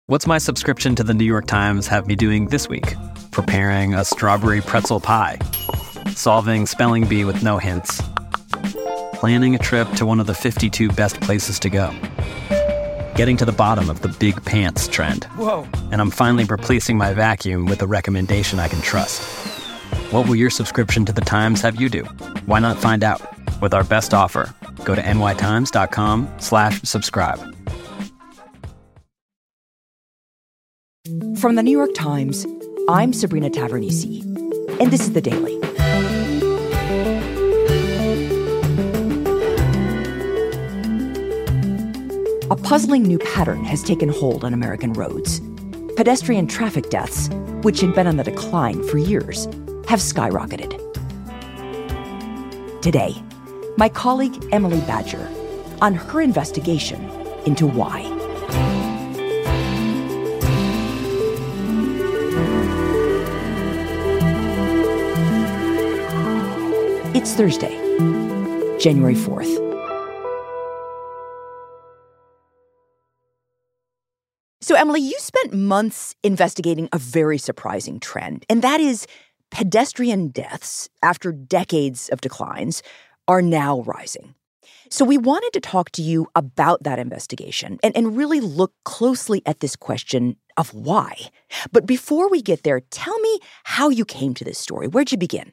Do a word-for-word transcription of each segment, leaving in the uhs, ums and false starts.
What's my subscription to the New York Times have me doing this week? Preparing a strawberry pretzel pie. Solving spelling bee with no hints. Planning a trip to one of the fifty-two best places to go. Getting to the bottom of the big pants trend. Whoa. And I'm finally replacing my vacuum with a recommendation I can trust. What will your subscription to the Times have you do? Why not find out? With our best offer, go to nytimes.com slash subscribe. From the New York Times, I'm Sabrina Tavernise, and this is The Daily. A puzzling new pattern has taken hold on American roads. Pedestrian traffic deaths, which had been on the decline for years, have skyrocketed. Today, my colleague Emily Badger on her investigation into why. It's Thursday, January fourth. So, Emily, you spent months investigating a very surprising trend, and that is pedestrian deaths, after decades of declines, are now rising. So we wanted to talk to you about that investigation and, and really look closely at this question of why. But before we get there, tell me how you came to this story. Where'd you begin?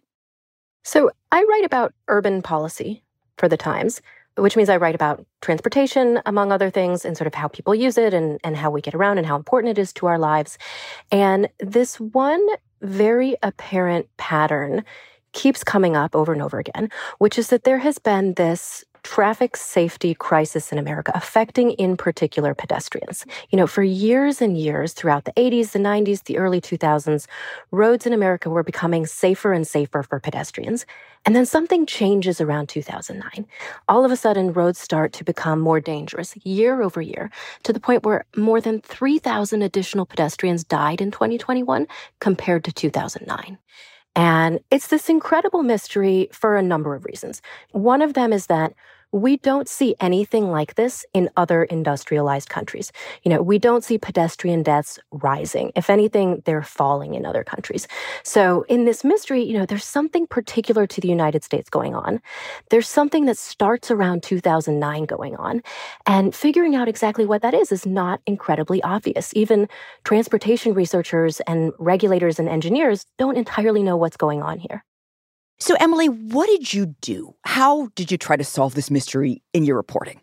So I write about urban policy for The Times, which means I write about transportation, among other things, and sort of how people use it and, and how we get around and how important it is to our lives. And this one very apparent pattern keeps coming up over and over again, which is that there has been this traffic safety crisis in America affecting, in particular, pedestrians. You know, for years and years, throughout the eighties, the nineties, the early two thousands, roads in America were becoming safer and safer for pedestrians. And then something changes around two thousand nine. All of a sudden, roads start to become more dangerous year over year, to the point where more than three thousand additional pedestrians died in twenty twenty-one compared to two thousand nine. And it's this incredible mystery for a number of reasons. One of them is that we don't see anything like this in other industrialized countries. You know, we don't see pedestrian deaths rising. If anything, they're falling in other countries. So in this mystery, you know, there's something particular to the United States going on. There's something that starts around two thousand nine going on. And figuring out exactly what that is is not incredibly obvious. Even transportation researchers and regulators and engineers don't entirely know what's going on here. So, Emily, what did you do? How did you try to solve this mystery in your reporting?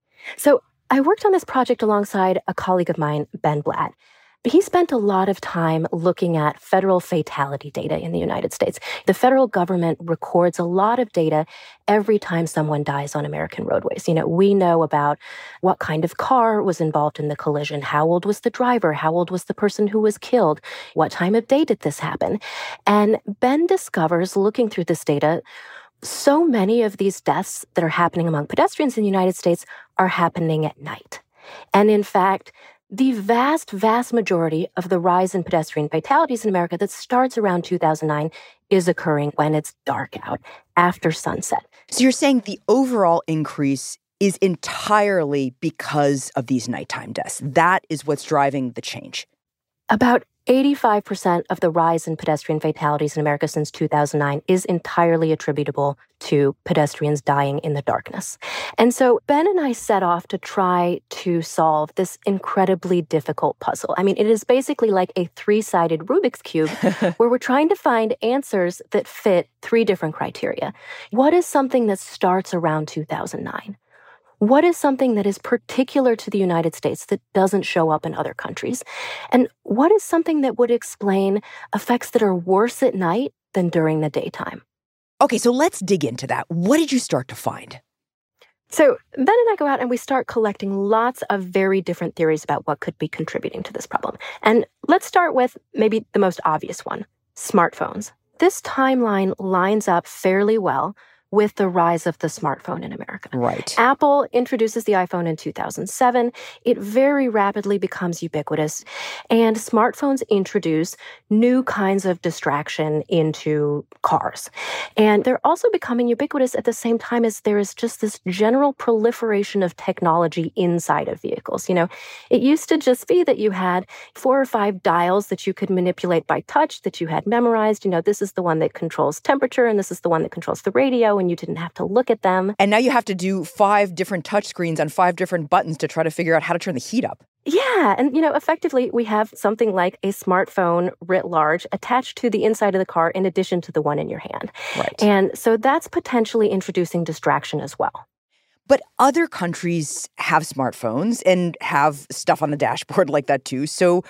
So I worked on this project alongside a colleague of mine, Ben Blatt. He spent a lot of time looking at federal fatality data in the United States. The federal government records a lot of data every time someone dies on American roadways. You know, we know about what kind of car was involved in the collision, how old was the driver, how old was the person who was killed, what time of day did this happen. And Ben discovers, looking through this data, so many of these deaths that are happening among pedestrians in the United States are happening at night. And in fact, the vast, vast majority of the rise in pedestrian fatalities in America that starts around two thousand nine is occurring when it's dark out, after sunset. So you're saying the overall increase is entirely because of these nighttime deaths. That is what's driving the change. About eighty-five percent of the rise in pedestrian fatalities in America since two thousand nine is entirely attributable to pedestrians dying in the darkness. And so Ben and I set off to try to solve this incredibly difficult puzzle. I mean, it is basically like a three-sided Rubik's Cube where we're trying to find answers that fit three different criteria. What is something that starts around two thousand nine? What is something that is particular to the United States that doesn't show up in other countries? And what is something that would explain effects that are worse at night than during the daytime? Okay, so let's dig into that. What did you start to find? So Ben and I go out and we start collecting lots of very different theories about what could be contributing to this problem. And let's start with maybe the most obvious one, smartphones. This timeline lines up fairly well with the rise of the smartphone in America. Right. Apple introduces the iPhone in two thousand seven. It very rapidly becomes ubiquitous. And smartphones introduce new kinds of distraction into cars. And they're also becoming ubiquitous at the same time as there is just this general proliferation of technology inside of vehicles. You know, it used to just be that you had four or five dials that you could manipulate by touch, that you had memorized. You know, this is the one that controls temperature, and this is the one that controls the radio, and you didn't have to look at them. And now you have to do five different touchscreens on five different buttons to try to figure out how to turn the heat up. Yeah. And, you know, effectively, we have something like a smartphone writ large attached to the inside of the car in addition to the one in your hand. Right. And so that's potentially introducing distraction as well. But other countries have smartphones and have stuff on the dashboard like that too. So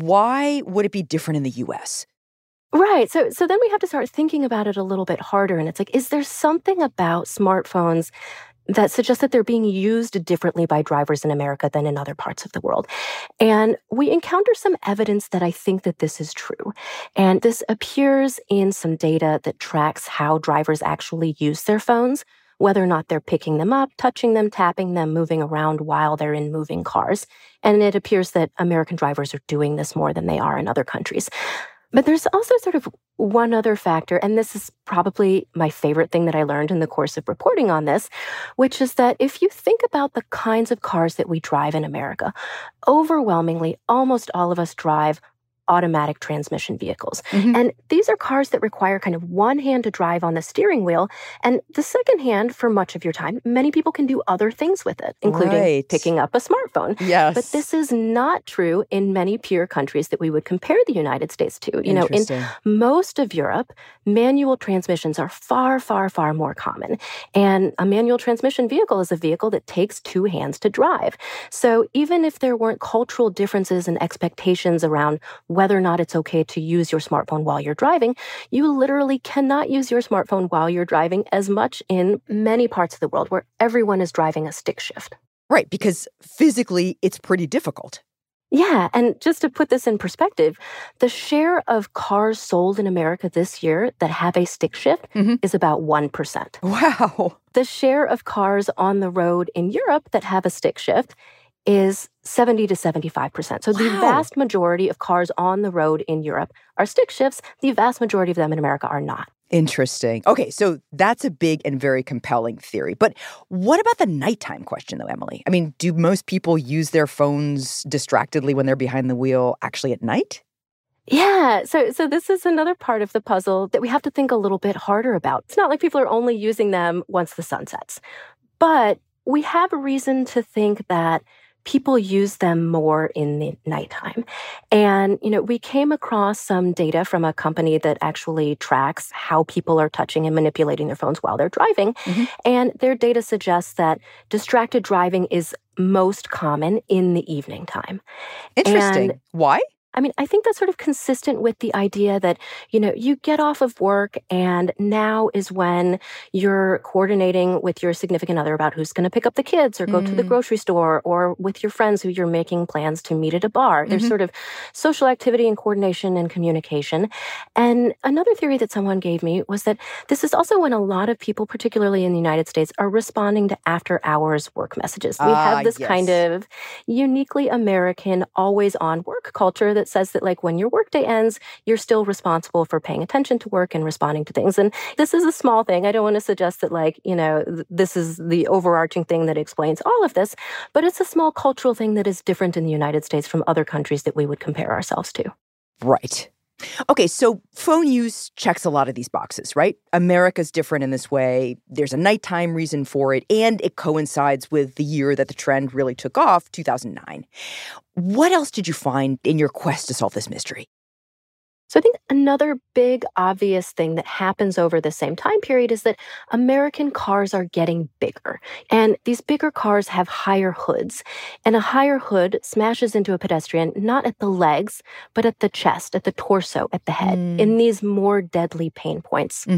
why would it be different in the U S? Right. So so then we have to start thinking about it a little bit harder. And it's like, is there something about smartphones that suggests that they're being used differently by drivers in America than in other parts of the world? And we encounter some evidence that I think that this is true. And this appears in some data that tracks how drivers actually use their phones, whether or not they're picking them up, touching them, tapping them, moving around while they're in moving cars. And it appears that American drivers are doing this more than they are in other countries. But there's also sort of one other factor, and this is probably my favorite thing that I learned in the course of reporting on this, which is that if you think about the kinds of cars that we drive in America, overwhelmingly, almost all of us drive automatic transmission vehicles. Mm-hmm. And these are cars that require kind of one hand to drive on the steering wheel, and the second hand, for much of your time, many people can do other things with it, including right. picking up a smartphone. Yes. But this is not true in many peer countries that we would compare the United States to. You know, in most of Europe, manual transmissions are far, far, far more common. And a manual transmission vehicle is a vehicle that takes two hands to drive. So even if there weren't cultural differences and expectations around whether or not it's okay to use your smartphone while you're driving, you literally cannot use your smartphone while you're driving as much in many parts of the world where everyone is driving a stick shift. Right, because physically it's pretty difficult. Yeah, and just to put this in perspective, the share of cars sold in America this year that have a stick shift mm-hmm. is about one percent. Wow. The share of cars on the road in Europe that have a stick shift is seventy to seventy-five percent. So wow. the vast majority of cars on the road in Europe are stick shifts. The vast majority of them in America are not. Interesting. Okay, so that's a big and very compelling theory. But what about the nighttime question, though, Emily? I mean, do most people use their phones distractedly when they're behind the wheel actually at night? Yeah, so so this is another part of the puzzle that we have to think a little bit harder about. It's not like people are only using them once the sun sets. But we have a reason to think that people use them more in the nighttime. And, you know, we came across some data from a company that actually tracks how people are touching and manipulating their phones while they're driving. Mm-hmm. And their data suggests that distracted driving is most common in the evening time. Interesting. And why? I mean, I think that's sort of consistent with the idea that, you know, you get off of work and now is when you're coordinating with your significant other about who's going to pick up the kids or go mm. to the grocery store, or with your friends who you're making plans to meet at a bar. Mm-hmm. There's sort of social activity and coordination and communication. And another theory that someone gave me was that this is also when a lot of people, particularly in the United States, are responding to after-hours work messages. We uh, have this yes. kind of uniquely American, always-on work culture that says that, like, when your workday ends, you're still responsible for paying attention to work and responding to things. And this is a small thing. I don't want to suggest that, like, you know, th- this is the overarching thing that explains all of this, but it's a small cultural thing that is different in the United States from other countries that we would compare ourselves to. Right. Okay, so phone use checks a lot of these boxes, right? America's different in this way. There's a nighttime reason for it, and it coincides with the year that the trend really took off, two thousand nine. What else did you find in your quest to solve this mystery? So I think another big obvious thing that happens over the same time period is that American cars are getting bigger. And these bigger cars have higher hoods. And a higher hood smashes into a pedestrian not at the legs, but at the chest, at the torso, at the head, mm. in these more deadly pain points. Mm-hmm.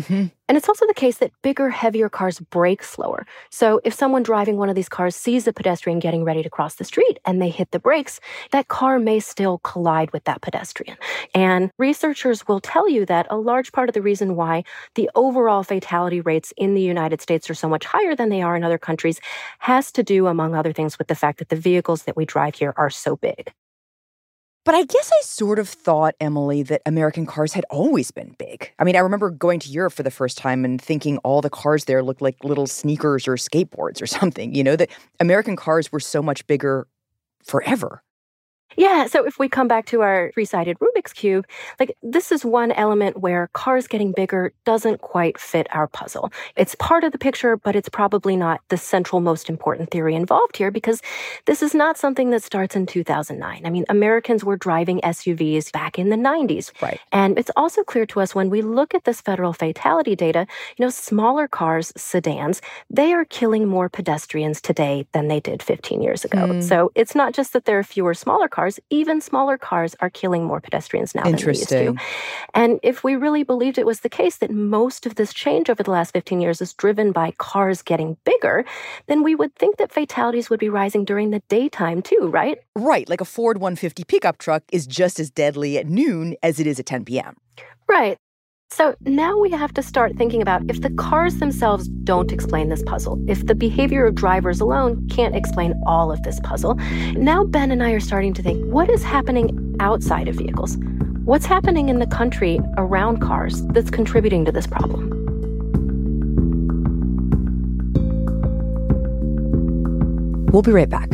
And it's also the case that bigger, heavier cars brake slower. So if someone driving one of these cars sees a pedestrian getting ready to cross the street and they hit the brakes, that car may still collide with that pedestrian. And researchers will tell you that a large part of the reason why the overall fatality rates in the United States are so much higher than they are in other countries has to do, among other things, with the fact that the vehicles that we drive here are so big. But I guess I sort of thought, Emily, that American cars had always been big. I mean, I remember going to Europe for the first time and thinking all the cars there looked like little sneakers or skateboards or something, you know, that American cars were so much bigger forever. Yeah, so if we come back to our three-sided Rubik's Cube, like this is one element where cars getting bigger doesn't quite fit our puzzle. It's part of the picture, but it's probably not the central most important theory involved here because this is not something that starts in two thousand nine. I mean, Americans were driving S U Vs back in the nineties. Right. And it's also clear to us when we look at this federal fatality data, you know, smaller cars, sedans, they are killing more pedestrians today than they did fifteen years ago. Mm. So it's not just that there are fewer smaller cars. Even smaller cars are killing more pedestrians now than they used to. And if we really believed it was the case that most of this change over the last fifteen years is driven by cars getting bigger, then we would think that fatalities would be rising during the daytime too, right? Right, like a Ford one fifty pickup truck is just as deadly at noon as it is at ten p.m. Right. So now we have to start thinking about if the cars themselves don't explain this puzzle, if the behavior of drivers alone can't explain all of this puzzle. Now Ben and I are starting to think, what is happening outside of vehicles? What's happening in the country around cars that's contributing to this problem? We'll be right back.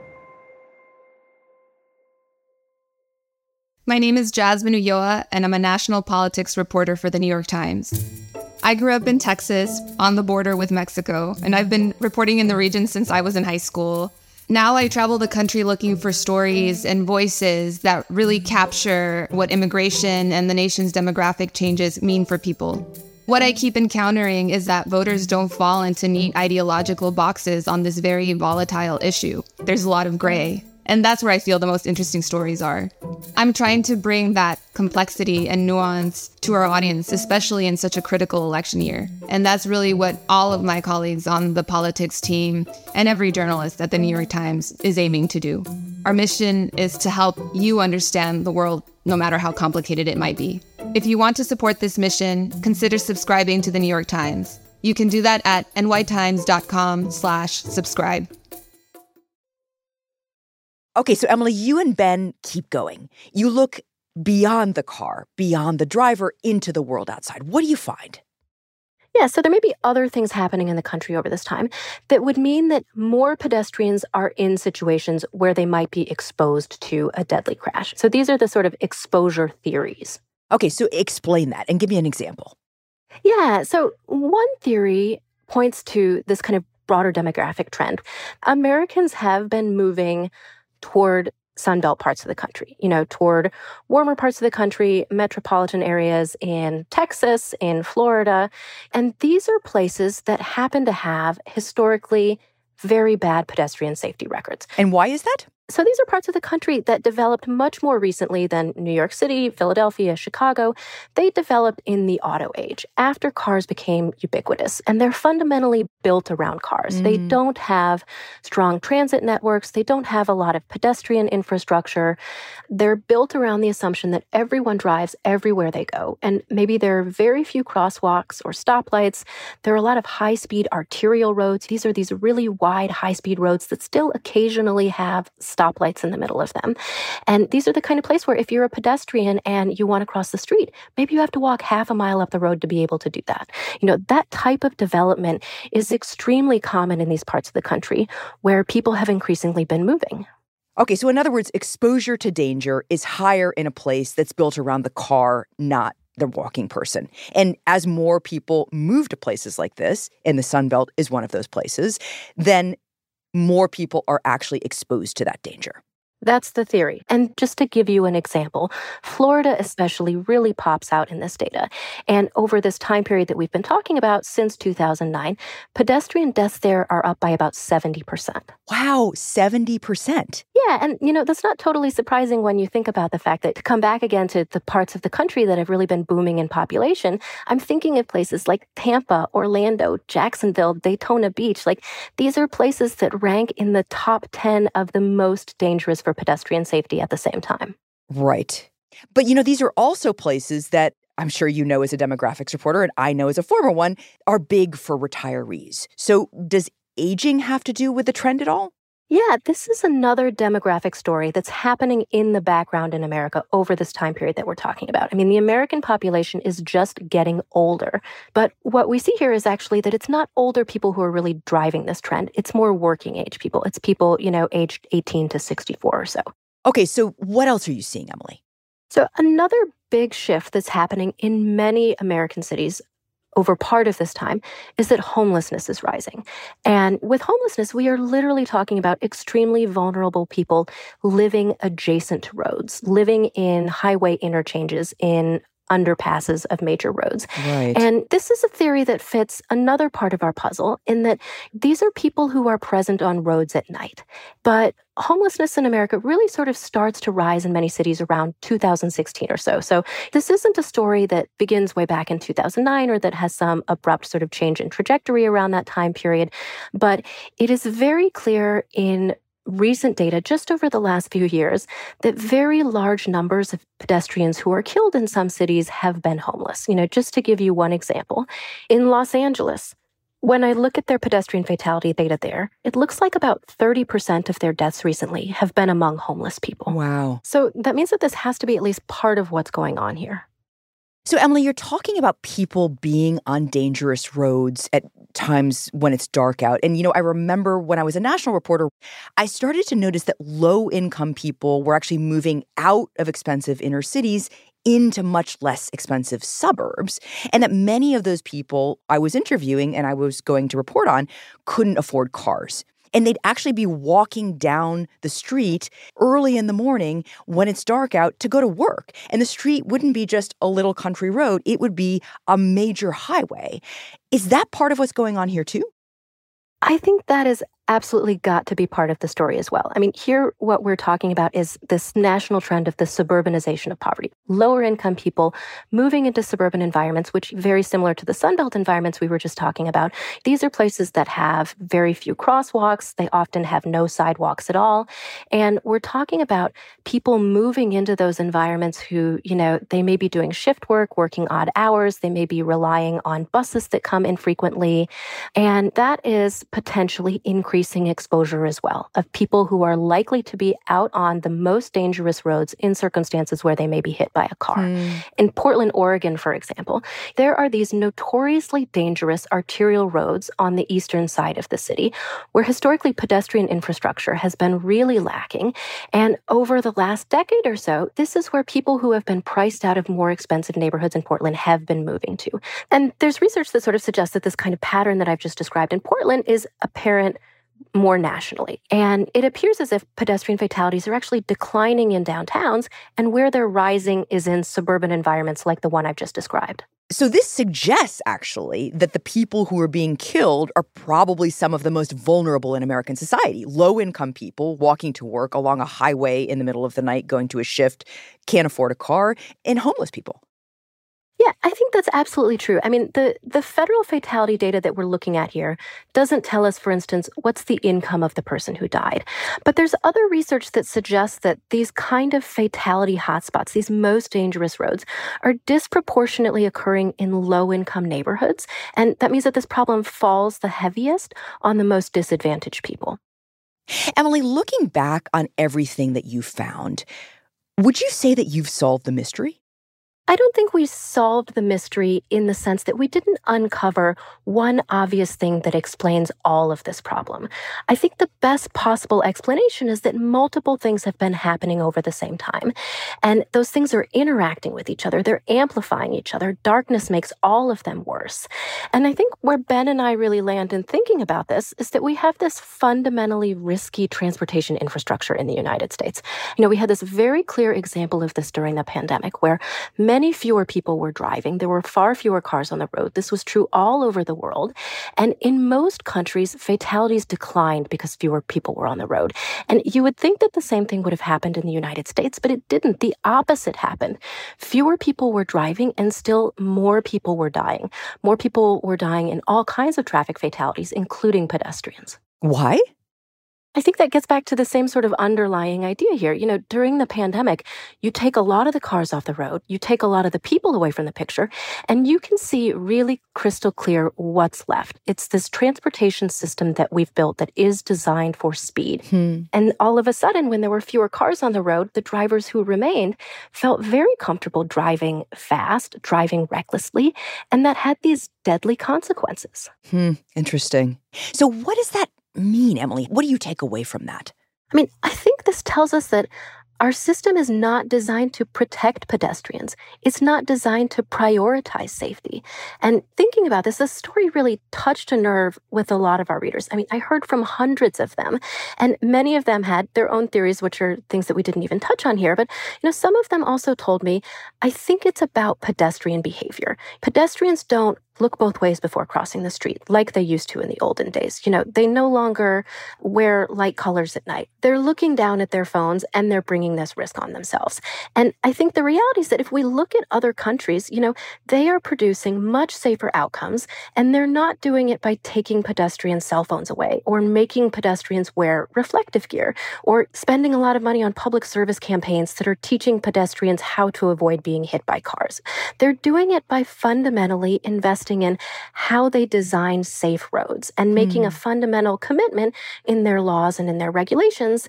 My name is Jasmine Ulloa, and I'm a national politics reporter for The New York Times. I grew up in Texas, on the border with Mexico, and I've been reporting in the region since I was in high school. Now I travel the country looking for stories and voices that really capture what immigration and the nation's demographic changes mean for people. What I keep encountering is that voters don't fall into neat ideological boxes on this very volatile issue. There's a lot of gray. And that's where I feel the most interesting stories are. I'm trying to bring that complexity and nuance to our audience, especially in such a critical election year. And that's really what all of my colleagues on the politics team and every journalist at the New York Times is aiming to do. Our mission is to help you understand the world, no matter how complicated it might be. If you want to support this mission, consider subscribing to the New York Times. You can do that at nytimes.com slash subscribe. Okay, so Emily, you and Ben keep going. You look beyond the car, beyond the driver, into the world outside. What do you find? Yeah, so there may be other things happening in the country over this time that would mean that more pedestrians are in situations where they might be exposed to a deadly crash. So these are the sort of exposure theories. Okay, so explain that and give me an example. Yeah, so one theory points to this kind of broader demographic trend. Americans have been moving toward Sunbelt parts of the country, you know, toward warmer parts of the country, metropolitan areas in Texas, in Florida. And these are places that happen to have historically very bad pedestrian safety records. And why is that? So these are parts of the country that developed much more recently than New York City, Philadelphia, Chicago. They developed in the auto age after cars became ubiquitous, and they're fundamentally built around cars. Mm. They don't have strong transit networks. They don't have a lot of pedestrian infrastructure. They're built around the assumption that everyone drives everywhere they go, and maybe there are very few crosswalks or stoplights. There are a lot of high-speed arterial roads. These are these really wide, high-speed roads that still occasionally have stoplights in the middle of them. And these are the kind of place where if you're a pedestrian and you want to cross the street, maybe you have to walk half a mile up the road to be able to do that. You know, that type of development is extremely common in these parts of the country where people have increasingly been moving. Okay, so in other words, exposure to danger is higher in a place that's built around the car, not the walking person. And as more people move to places like this, and the Sunbelt is one of those places, then more people are actually exposed to that danger. That's the theory. And just to give you an example, Florida especially really pops out in this data. And over this time period that we've been talking about since two thousand nine, pedestrian deaths there are up by about seventy percent. Wow, seventy percent. Yeah, and you know, that's not totally surprising when you think about the fact that to come back again to the parts of the country that have really been booming in population, I'm thinking of places like Tampa, Orlando, Jacksonville, Daytona Beach. Like, these are places that rank in the top ten of the most dangerous for pedestrian safety at the same time. Right. But, you know, these are also places that I'm sure you know as a demographics reporter, and I know as a former one, are big for retirees. So does aging have to do with the trend at all? Yeah, this is another demographic story that's happening in the background in America over this time period that we're talking about. I mean, the American population is just getting older. But what we see here is actually that it's not older people who are really driving this trend. It's more working age people. It's people, you know, aged eighteen to sixty-four or so. Okay, so what else are you seeing, Emily? So another big shift that's happening in many American cities over part of this time is that homelessness is rising. And with homelessness, we are literally talking about extremely vulnerable people living adjacent to roads, living in highway interchanges, in underpasses of major roads. Right. And this is a theory that fits another part of our puzzle in that these are people who are present on roads at night. But homelessness in America really sort of starts to rise in many cities around two thousand sixteen or so. So this isn't a story that begins way back in two thousand nine or that has some abrupt sort of change in trajectory around that time period. But it is very clear in recent data just over the last few years that very large numbers of pedestrians who are killed in some cities have been homeless. You know, just to give you one example, in Los Angeles, when I look at their pedestrian fatality data there, it looks like about thirty percent of their deaths recently have been among homeless people. Wow. So that means that this has to be at least part of what's going on here. So, Emily, you're talking about people being on dangerous roads at times when it's dark out. And, you know, I remember when I was a national reporter, I started to notice that low-income people were actually moving out of expensive inner cities into much less expensive suburbs, and that many of those people I was interviewing and I was going to report on couldn't afford cars. And they'd actually be walking down the street early in the morning when it's dark out to go to work. And the street wouldn't be just a little country road. It would be a major highway. Is that part of what's going on here, too? I think that is absolutely got to be part of the story as well. I mean, here what we're talking about is this national trend of the suburbanization of poverty. Lower income people moving into suburban environments, which very similar to the Sunbelt environments we were just talking about. These are places that have very few crosswalks. They often have no sidewalks at all. And we're talking about people moving into those environments who, you know, they may be doing shift work, working odd hours. They may be relying on buses that come infrequently. And that is potentially increasing exposure as well of people who are likely to be out on the most dangerous roads in circumstances where they may be hit by a car. Mm. In Portland, Oregon, for example, there are these notoriously dangerous arterial roads on the eastern side of the city where historically pedestrian infrastructure has been really lacking. And over the last decade or so, this is where people who have been priced out of more expensive neighborhoods in Portland have been moving to. And there's research that sort of suggests that this kind of pattern that I've just described in Portland is apparent more nationally. And it appears as if pedestrian fatalities are actually declining in downtowns, and where they're rising is in suburban environments like the one I've just described. So this suggests, actually, that the people who are being killed are probably some of the most vulnerable in American society. Low-income people walking to work along a highway in the middle of the night, going to a shift, can't afford a car, and homeless people. Yeah, I think that's absolutely true. I mean, the, the federal fatality data that we're looking at here doesn't tell us, for instance, what's the income of the person who died. But there's other research that suggests that these kind of fatality hotspots, these most dangerous roads, are disproportionately occurring in low-income neighborhoods. And that means that this problem falls the heaviest on the most disadvantaged people. Emily, looking back on everything that you found, would you say that you've solved the mystery? I don't think we solved the mystery in the sense that we didn't uncover one obvious thing that explains all of this problem. I think the best possible explanation is that multiple things have been happening over the same time. And those things are interacting with each other. They're amplifying each other. Darkness makes all of them worse. And I think where Ben and I really land in thinking about this is that we have this fundamentally risky transportation infrastructure in the United States. You know, we had this very clear example of this during the pandemic where many Many fewer people were driving. There were far fewer cars on the road. This was true all over the world. And in most countries, fatalities declined because fewer people were on the road. And you would think that the same thing would have happened in the United States, but it didn't. The opposite happened. Fewer people were driving and still more people were dying. More people were dying in all kinds of traffic fatalities, including pedestrians. Why? I think that gets back to the same sort of underlying idea here. You know, during the pandemic, you take a lot of the cars off the road, you take a lot of the people away from the picture, and you can see really crystal clear what's left. It's this transportation system that we've built that is designed for speed. Hmm. And all of a sudden, when there were fewer cars on the road, the drivers who remained felt very comfortable driving fast, driving recklessly, and that had these deadly consequences. Hmm. Interesting. So what does that mean, Emily? What do you take away from that? I mean, I think this tells us that our system is not designed to protect pedestrians. It's not designed to prioritize safety. And thinking about this, this story really touched a nerve with a lot of our readers. I mean, I heard from hundreds of them, and many of them had their own theories, which are things that we didn't even touch on here. But, you know, some of them also told me, I think it's about pedestrian behavior. Pedestrians don't look both ways before crossing the street like they used to in the olden days. You know, they no longer wear light colors at night. They're looking down at their phones and they're bringing this risk on themselves. And I think the reality is that if we look at other countries, you know, they are producing much safer outcomes, and they're not doing it by taking pedestrians' cell phones away or making pedestrians wear reflective gear or spending a lot of money on public service campaigns that are teaching pedestrians how to avoid being hit by cars. They're doing it by fundamentally investing in how they design safe roads and making mm. a fundamental commitment in their laws and in their regulations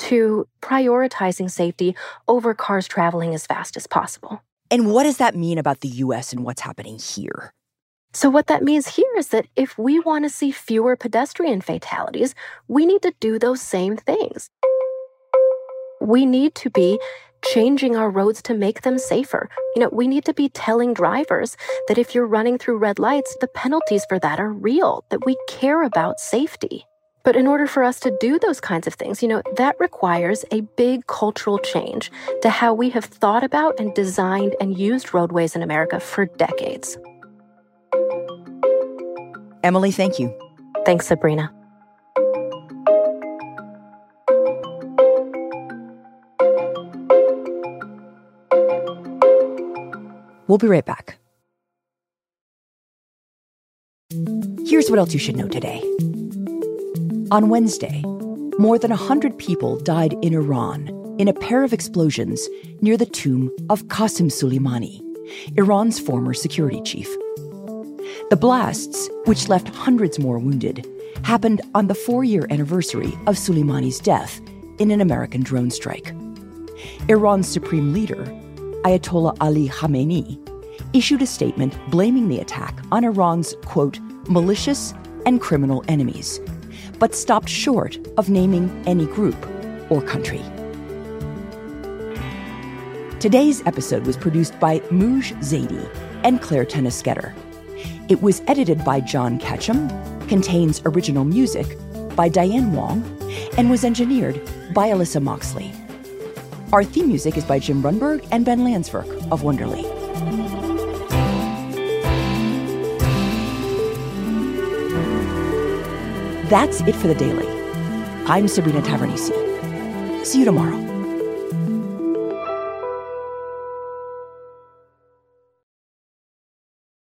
to prioritizing safety over cars traveling as fast as possible. And what does that mean about the U S and what's happening here? So what that means here is that if we want to see fewer pedestrian fatalities, we need to do those same things. We need to be changing our roads to make them safer. You know, we need to be telling drivers that if you're running through red lights, the penalties for that are real, that we care about safety. But in order for us to do those kinds of things, you know, that requires a big cultural change to how we have thought about and designed and used roadways in America for decades. Emily, thank you. Thanks, Sabrina. We'll be right back. Here's what else you should know today. On Wednesday, more than one hundred people died in Iran in a pair of explosions near the tomb of Qasem Soleimani, Iran's former security chief. The blasts, which left hundreds more wounded, happened on the four-year anniversary of Soleimani's death in an American drone strike. Iran's supreme leader, Ayatollah Ali Khamenei, issued a statement blaming the attack on Iran's, quote, malicious and criminal enemies, but stopped short of naming any group or country. Today's episode was produced by Mooj Zaidi and Claire Tennisketter. It was edited by John Ketchum, contains original music by Diane Wong, and was engineered by Alyssa Moxley. Our theme music is by Jim Runberg and Ben Landsverk of Wonderly. That's it for The Daily. I'm Sabrina Tavernise. See you tomorrow.